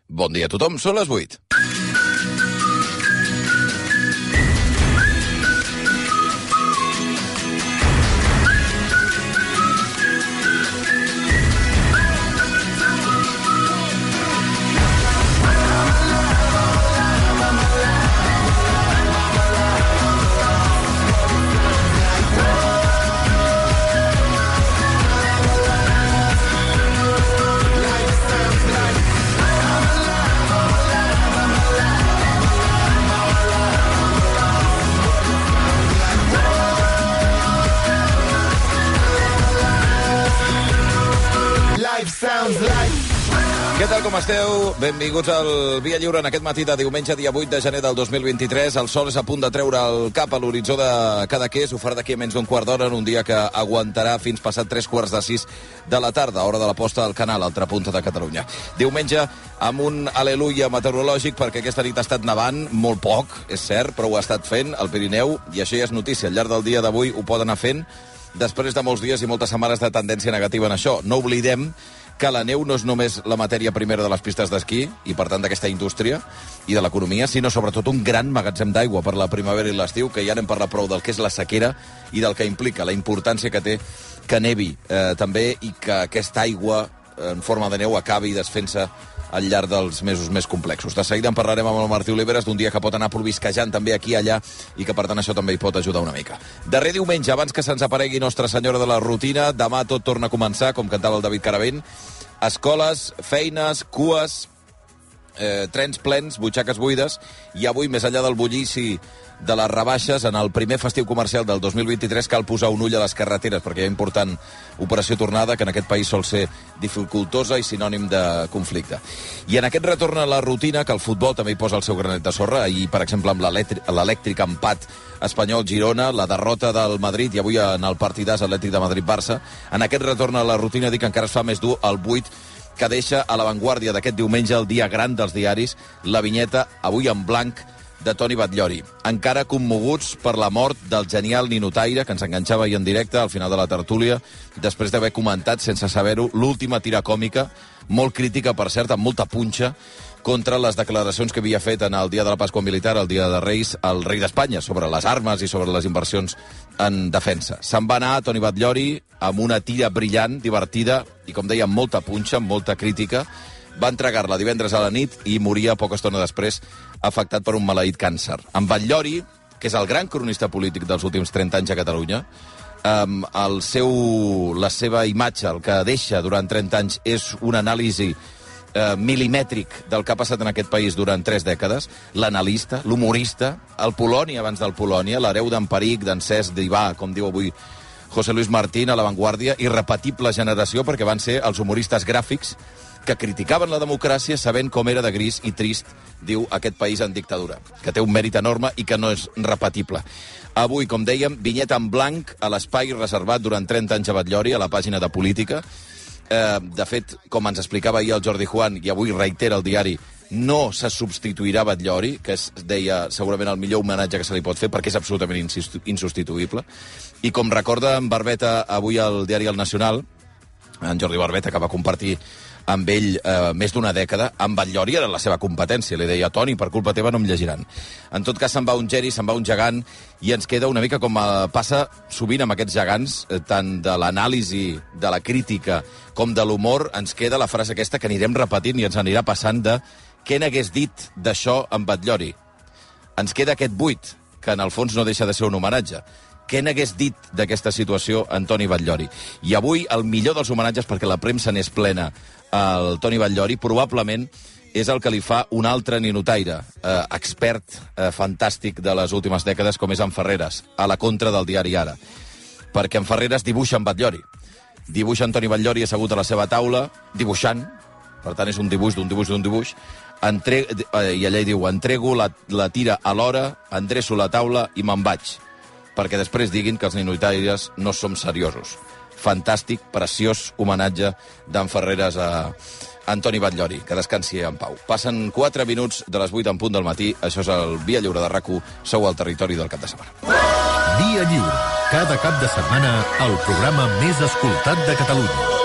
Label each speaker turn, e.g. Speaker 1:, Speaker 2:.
Speaker 1: Bon dia a tothom, són les 8. Què tal, com esteu? Benvinguts al Via Lliure en aquest matí de diumenge, dia 8 de gener del 2023. El sol és a punt de treure el cap a l'horitzó de Cadaqués. Ho farà d'aquí a menys d'un quart d'hora, en un dia que aguantarà fins passat 3:45 de la tarda, hora de la posta al canal, altra punta de Catalunya. Diumenge amb un aleluia meteorològic, perquè aquesta nit ha estat nevant, molt poc, és cert, però ho ha estat fent al Pirineu, i això ja és notícia. Al llarg del dia d'avui ho poden anar fent, després de molts dies i moltes setmanes de tendència negativa en això. No oblidem que la neu no és només la matèria primera de les pistes d'esquí i, per tant, d'aquesta indústria i de l'economia, sinó sobretot un gran magatzem d'aigua per la primavera i l'estiu, que ja n'hem parlat prou del que és la sequera i del que implica, la importància que té que nevi també, i que aquesta aigua en forma de neu acabi desfent-se al llarg dels mesos més complexos. De seguida en parlarem amb el Martí Oliveres d'un dia que pot anar provisquejant també aquí i allà, i que per tant això també hi pot ajudar una mica. Darrer diumenge, abans que se'ns aparegui Nostra Senyora de la Rutina, demà tot torna a començar, com cantava el David Caravent. Escoles, feines, cues, trens plens, butxaques buides, i avui, més enllà del bullici de les rebaixes, en el primer festiu comercial del 2023 cal posar un ull a les carreteres, perquè hi ha important operació tornada, que en aquest país sol ser dificultosa i sinònim de conflicte. I en aquest retorn a la rutina, que el futbol també hi posa el seu granet de sorra, ahir, per exemple, amb l'elèctric empat Espanyol-Girona, la derrota del Madrid, i avui en el partidàs Atlètic de Madrid-Barça, en aquest retorn a la rutina dic que encara es fa més dur el buit que deixa a l'avantguàrdia d'aquest diumenge, el dia gran dels diaris, la vinyeta, avui en blanc, de Toni Batllori. Encara commoguts per la mort del genial ninotaire, que ens enganxava ahir en directe al final de la tertúlia, després d'haver comentat, sense saber-ho, l'última tira còmica, molt crítica, per cert, amb molta punxa, contra les declaracions que havia fet en el dia de la Pasqua Militar, el dia de Reis, el rei d'Espanya, sobre les armes i sobre les inversions en defensa. Se'n va anar Toni Batllori amb una tira brillant, divertida, i com deia, amb molta punxa, amb molta crítica. Va entregar-la divendres a la nit i moria poca estona després, afectat per un maleït càncer. En Batllori, que és el gran cronista polític dels últims 30 anys a Catalunya, la seva imatge, el que deixa durant 30 anys, és una anàlisi milimètric del que ha passat en aquest país durant 3 dècades, l'analista, l'humorista, el Polònia abans del Polònia, l'hereu d'en Peric, d'en Cesc, d'Ivà, com diu avui José Luis Martín a l'avantguàrdia, irrepetible generació, perquè van ser els humoristes gràfics que criticaven la democràcia sabent com era de gris i trist, diu, aquest país en dictadura, que té un mèrit enorme i que no és repetible. Avui, com dèiem, vinyeta en blanc a l'espai reservat durant 30 anys a Batllori, a la pàgina de Política. De fet, com ens explicava ahir el Jordi Juan, i avui reitera el diari, no se substituirà Batllori, que es deia segurament el millor homenatge que se li pot fer, perquè és absolutament insubstituïble. I com recorda en Barbeta avui al diari El Nacional, en Jordi Barbeta, que va compartir amb ell més d'una dècada, amb Batllori era la seva competència. Li deia, Toni, per culpa teva no em llegiran. En tot cas, se'n va un geni, se'n va un gegant, i ens queda una mica com passa sovint amb aquests gegants, tant de l'anàlisi, de la crítica, com de l'humor, ens queda la frase aquesta que anirem repetint i ens anirà passant de què n'hagués dit d'això en Batllori. Ens queda aquest buit, que en el fons no deixa de ser un homenatge. Què n'hagués dit d'aquesta situació en Toni Batllori? I avui el millor dels homenatges, perquè la premsa n'és plena, el Toni Batllori, probablement és el que li fa un altre ninotaire, expert fantàstic de les últimes dècades, com és en Ferreres, a la contra del diari Ara. Perquè en Ferreres dibuixa en Batllori. Dibuixa en Toni Batllori assegut a la seva taula, dibuixant, per tant és un dibuix d'un dibuix d'un dibuix, i allà hi diu, entrego la tira a l'hora, endreço la taula i me'n vaig, perquè després diguin que els ninotaires no som seriosos. Fantàstic, preciós homenatge d'en Ferreres a Toni Batllori. Que descansi en pau. Passen 4 minuts de les 8 en punt del matí. Això és el Via Lliure de RAC1. Sou al territori del cap de setmana.
Speaker 2: Via Lliure. Cada cap de setmana, el programa més escoltat de Catalunya.